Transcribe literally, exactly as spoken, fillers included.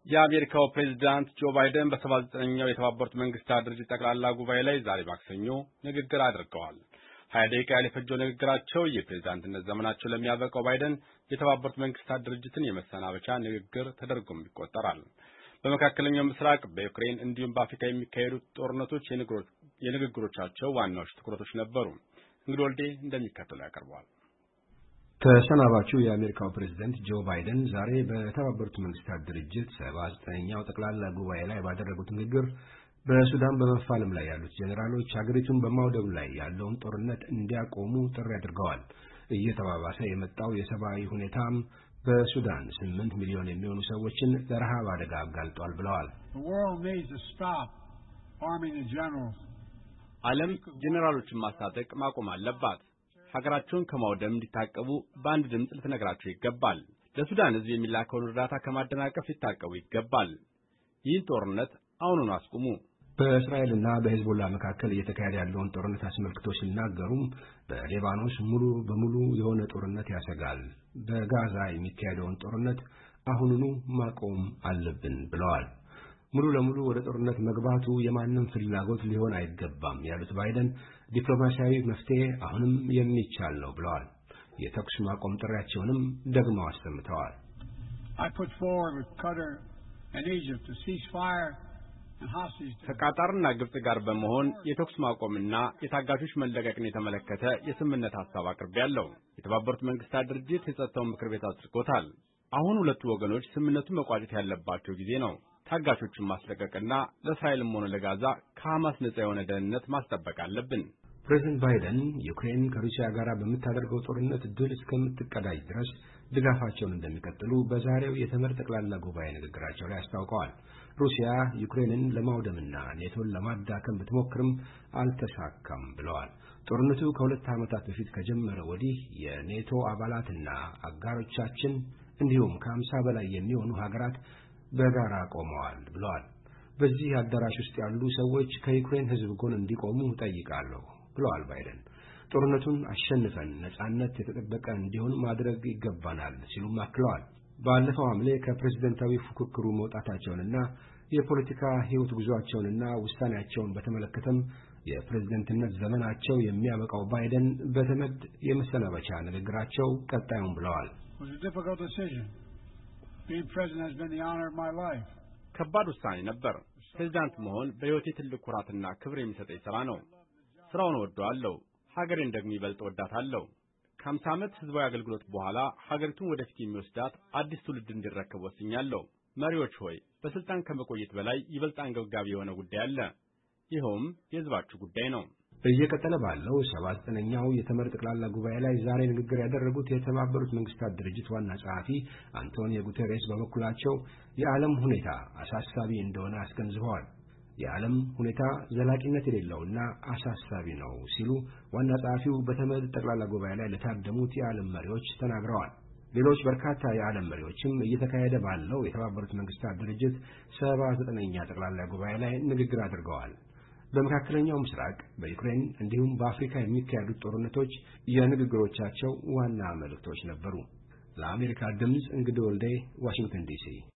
የአሜሪካው ፕሬዝዳንት ጆ ባይደን በሰባ ዘጠነኛው የተባበሩት መንግስታት ድርጅት ጠቅላላ ጉባኤ ላይ ዛሬ ማክሰኞ ንግግር አድርገዋል። ሀያ ደቂቃ የፈጀው ንግግራቸው የፕሬዝዳንትነት ዘመናቸው ለሚያበቃው ባይደን የተባበሩት መንግስታት ድርጅትን የመሰናበቻ ንግግር ተደርጎም ይቆጠራል። በመካከለኛው ምስራቅ፣ በዩክሬን እንዲሁም በአፍሪካ የሚካሄዱት ጦርነቶች የንግግሮቻቸው ዋናዎች ትኩረቶች ነበሩ። እንግዲህ ወልዴ እንደሚከተለው ያቀርበዋል። ተሰናባቹ የአሜሪካው ፕሬዝዳንት ጆ ባይደን ዛሬ በተባበሩት መንግስታት ድርጅት ሰባ ዘጠነኛው ጠቅላላ ጉባኤ ላይ ባደረጉት ንግግር በሱዳን በመፋለም ላይ ያሉት ጄኔራሎች ሀገሪቱን በማውደም ላይ ያለውን ጦርነት እንዲያቆሙ ጥሪ አድርገዋል። እየተባባሰ የመጣው የሰብአዊ ሁኔታም በሱዳን ስምንት ሚሊዮን የሚሆኑ ሰዎችን ለረሃብ አደጋ አጋልጧል ብለዋል። ዓለም ጄኔራሎችን ማስታጠቅ ማቆም አለባት። ሀገራቸውን ከማውደም እንዲታቀቡ በአንድ ድምፅ ልትነግራቸው ይገባል። ለሱዳን ሕዝብ የሚላከውን እርዳታ ከማደናቀፍ ሊታቀቡ ይገባል። ይህን ጦርነት አሁኑኑ አስቁሙ። በእስራኤልና በሄዝቦላ መካከል እየተካሄደ ያለውን ጦርነት አስመልክቶ ሲናገሩም በሊባኖስ ሙሉ በሙሉ የሆነ ጦርነት ያሰጋል፣ በጋዛ የሚካሄደውን ጦርነት አሁኑኑ ማቆም አለብን ብለዋል። ሙሉ ለሙሉ ወደ ጦርነት መግባቱ የማንም ፍላጎት ሊሆን አይገባም ያሉት ባይደን ዲፕሎማሲያዊ መፍትሄ አሁንም የሚቻል ነው ብለዋል። የተኩስ ማቆም ጥሪያቸውንም ደግመው አሰምተዋል። ከቃጣርና ግብጽ ጋር በመሆን የተኩስ ማቆምና የታጋቾች መለቀቅን የተመለከተ የስምምነት ሐሳብ አቅርቤያለሁ። የተባበሩት መንግስታት ድርጅት የጸጥታው ምክር ቤት አጽድቆታል። አሁን ሁለቱ ወገኖች ስምምነቱን መቋጨት ያለባቸው ጊዜ ነው። ታጋቾችን ማስለቀቅና ለእስራኤልም ሆነ ለጋዛ ከሐማስ ነጻ የሆነ ደህንነት ማስጠበቅ አለብን። ፕሬዝዳንት ባይደን ዩክሬን ከሩሲያ ጋር በምታደርገው ጦርነት ድል እስከምትቀዳጅ ድረስ ድጋፋቸውን እንደሚቀጥሉ በዛሬው የተመድ ጠቅላላ ጉባኤ ንግግራቸው ላይ አስታውቀዋል። ሩሲያ ዩክሬንን ለማውደምና ኔቶን ለማዳከም ብትሞክርም አልተሳካም ብለዋል። ጦርነቱ ከሁለት ዓመታት በፊት ከጀመረ ወዲህ የኔቶ አባላትና አጋሮቻችን እንዲሁም ከአምሳ በላይ የሚሆኑ ሀገራት በጋራ ቆመዋል ብለዋል። በዚህ አዳራሽ ውስጥ ያሉ ሰዎች ከዩክሬን ሕዝብ ጎን እንዲቆሙ ጠይቃለሁ ብለዋል ባይደን። ጦርነቱን አሸንፈን ነጻነት የተጠበቀ እንዲሆን ማድረግ ይገባናል ሲሉም አክለዋል። ባለፈው ሐምሌ ከፕሬዝዳንታዊ ፉክክሩ መውጣታቸውንና የፖለቲካ ሕይወት ጉዟቸውንና ውሳኔያቸውን በተመለከተም የፕሬዝዳንትነት ዘመናቸው የሚያበቃው ባይደን በተመድ የመሰናበቻ ንግግራቸው ቀጣዩን ብለዋል። ከባድ ውሳኔ ነበር። ፕሬዝዳንት መሆን በሕይወቴ ትልቅ ኩራትና ክብር የሚሰጠኝ ሥራ ነው። ሥራውን እወደዋለሁ። ሀገሬን ደግሞ ይበልጥ እወዳታለሁ። ከአምሳ ዓመት ሕዝባዊ አገልግሎት በኋላ ሀገሪቱን ወደፊት የሚወስዳት አዲስ ትውልድ እንዲረከብ ወስኛለሁ። መሪዎች ሆይ፣ በሥልጣን ከመቆየት በላይ ይበልጥ አንገብጋቢ የሆነ ጉዳይ አለ። ይኸውም የሕዝባችሁ ጉዳይ ነው። እየቀጠለ ባለው ሰባ ዘጠነኛው የተመድ ጠቅላላ ጉባኤ ላይ ዛሬ ንግግር ያደረጉት የተባበሩት መንግስታት ድርጅት ዋና ጸሐፊ አንቶኒዮ ጉተሬስ በበኩላቸው የዓለም ሁኔታ አሳሳቢ እንደሆነ አስገንዝበዋል። የዓለም ሁኔታ ዘላቂነት የሌለውና አሳሳቢ ነው ሲሉ ዋና ጸሐፊው በተመድ ጠቅላላ ጉባኤ ላይ ለታደሙት የዓለም መሪዎች ተናግረዋል። ሌሎች በርካታ የዓለም መሪዎችም እየተካሄደ ባለው የተባበሩት መንግስታት ድርጅት ሰባ ዘጠነኛ ጠቅላላ ጉባኤ ላይ ንግግር አድርገዋል። በመካከለኛው ምስራቅ፣ በዩክሬን እንዲሁም በአፍሪካ የሚካሄዱት ጦርነቶች የንግግሮቻቸው ዋና መልእክቶች ነበሩ። ለአሜሪካ ድምፅ እንግዲህ ወልዴ፣ ዋሽንግተን ዲሲ